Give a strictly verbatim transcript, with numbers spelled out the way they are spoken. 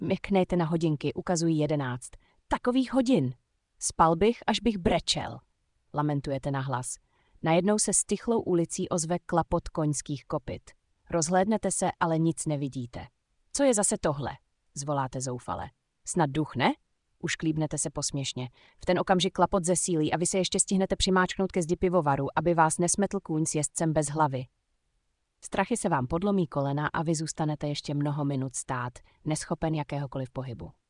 Myknejte na hodinky, ukazují jedenáct. Takových hodin. Spal bych, až bych brečel. Lamentujete nahlas. Najednou se s tychlou ulicí ozve klapot koňských kopyt. Rozhlédnete se, ale nic nevidíte. Co je zase tohle? Zvoláte zoufale. Snad duch, ne? Ušklíbnete se posměšně. V ten okamžik klapot zesílí a vy se ještě stihnete přimáčknout ke zdi pivovaru, aby vás nesmetl kůň s jezdcem bez hlavy. Strachy se vám podlomí kolena a vy zůstanete ještě mnoho minut stát, neschopen jakéhokoliv pohybu.